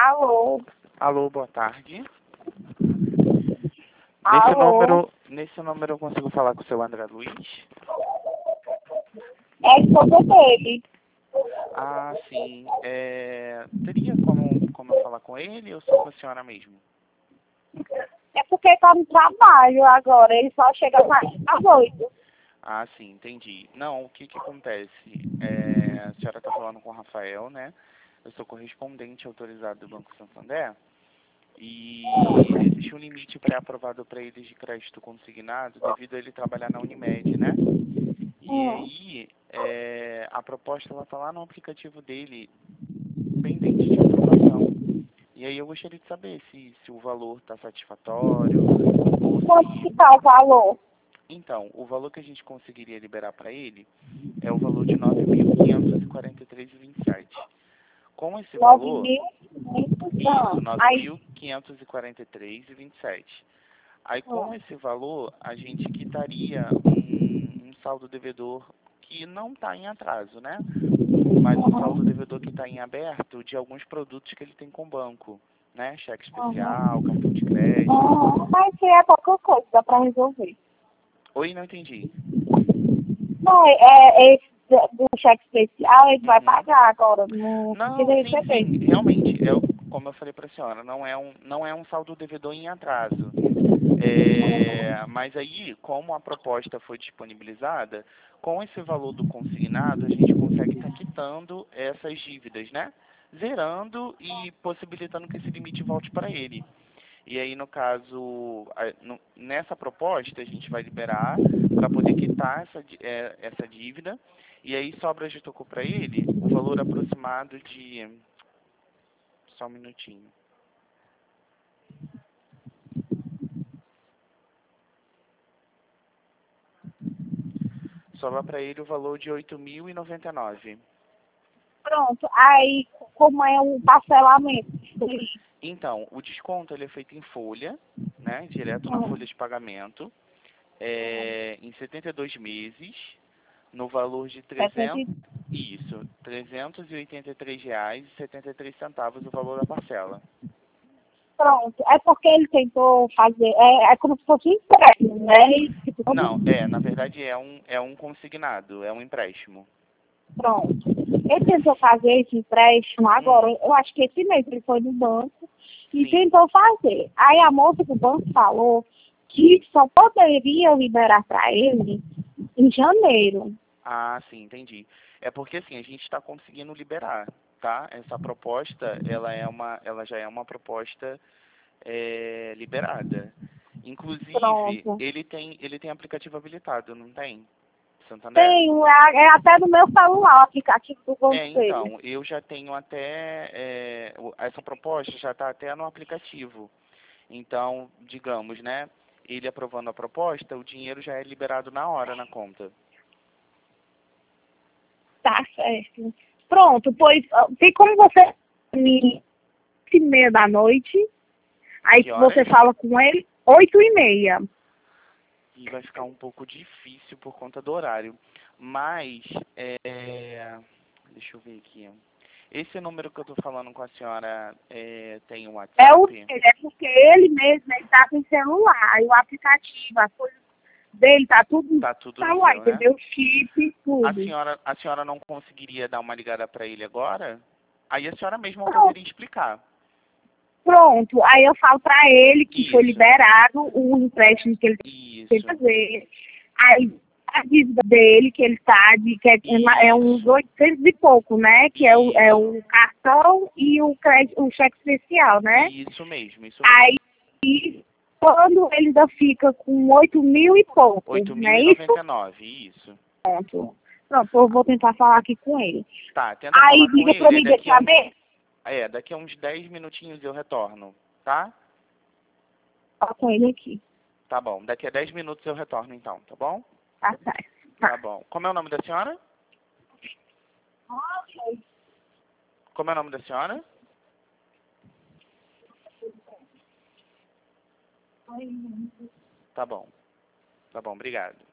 Alô? Alô, boa tarde. Alô? Nesse número eu consigo falar com o seu André Luiz? É a esposa dele. Ah, sim. Teria como eu falar com ele ou só com a senhora mesmo? É porque tá no trabalho agora, ele só chega mais às 8. Ah, sim, entendi. Não, o que que acontece? A senhora está falando com o Rafael, né? Eu sou correspondente autorizado do Banco Santander e existe um limite pré-aprovado para eles de crédito consignado devido a ele trabalhar na Unimed, né? E aí, a proposta ela está lá no aplicativo dele, pendente de aprovação. E aí eu gostaria de saber se o valor está satisfatório ou Quanto que se... tá o valor? Então, o valor que a gente conseguiria liberar para ele é o valor de 9.543,27. Com esse 9 valor, mil? isso, Aí, 9.543,27. Aí com esse valor, a gente quitaria um saldo devedor que não está em atraso, né? Mas um saldo devedor que está em aberto de alguns produtos que ele tem com o banco, né? Cheque especial, cartão de crédito. mas se é qualquer coisa, dá pra resolver. Oi, não entendi. Não, esse do cheque especial, ele vai Uhum. pagar agora, não precisa Não, sim, receber. sim, realmente, como eu falei para a senhora, não é um saldo devedor em atraso. Mas aí, como a proposta foi disponibilizada, com esse valor do consignado, a gente consegue estar quitando essas dívidas, né? Zerando e possibilitando que esse limite volte para ele. E aí, no caso, nessa proposta, a gente vai liberar para poder quitar essa dívida. E aí sobra de tocou para ele o valor aproximado de... Só um minutinho. Sobra para ele o valor de 8.099. Pronto, aí como é o parcelamento? Então, o desconto ele é feito em folha, né? Direto na folha de pagamento, em 72 meses, no valor de 383 reais e 73 centavos o valor da parcela. Pronto, é porque ele tentou fazer, é como se fosse um empréstimo, né? Não, na verdade é um consignado, é um empréstimo. Pronto. Ele tentou fazer esse empréstimo agora, Hum, eu acho que esse mês ele foi no banco e sim. tentou fazer. Aí a moça do banco falou que só poderia liberar para ele em janeiro. Ah, sim, entendi. É porque assim, a gente está conseguindo liberar, tá? Essa proposta, ela já é uma proposta liberada. Inclusive, Pronto. ele tem aplicativo habilitado, não tem? Santander? Tem, é até no meu celular o aplicativo do banco dele. Então, eu já tenho até, essa proposta já está até no aplicativo. Então, digamos, né, ele aprovando a proposta, o dinheiro já é liberado na hora na conta. Tá certo. Pronto, pois tem como você me 8h30 da noite, aí Que você horas? fala com ele 8h30. E vai ficar um pouco difícil por conta do horário. Mas, deixa eu ver aqui. Esse número que eu estou falando com a senhora tem o WhatsApp? É porque ele mesmo está com celular, e o aplicativo, as coisas dele, tá tudo Tá tudo no celular, seu, né? entendeu? Chip, tudo. A senhora não conseguiria dar uma ligada para ele agora? Aí a senhora mesma Pronto, poderia explicar. pronto. Aí eu falo pra ele que foi Isso, liberado o empréstimo que ele tem que isso, fazer. Aí a dívida dele, que ele tá, é uns isso, 800 e pouco, né? Que é isso, o cartão e o crédito, o cheque especial, né? isso mesmo, isso Aí, mesmo. quando ele ainda fica com 8 mil e pouco, Oito não mil é e isso? noventa e nove, isso. Pronto. Pronto, eu vou tentar falar aqui com ele. Tá, tenta Aí falar com liga pra ele, mim deixar ver. daqui a uns 10 minutinhos eu retorno, tá? Fala com ele aqui. Tá bom, daqui a 10 minutos eu retorno então, tá bom? Tá certo. Tá Tá. bom. Como é o nome da senhora? Como é o nome da senhora? Tá bom, obrigado.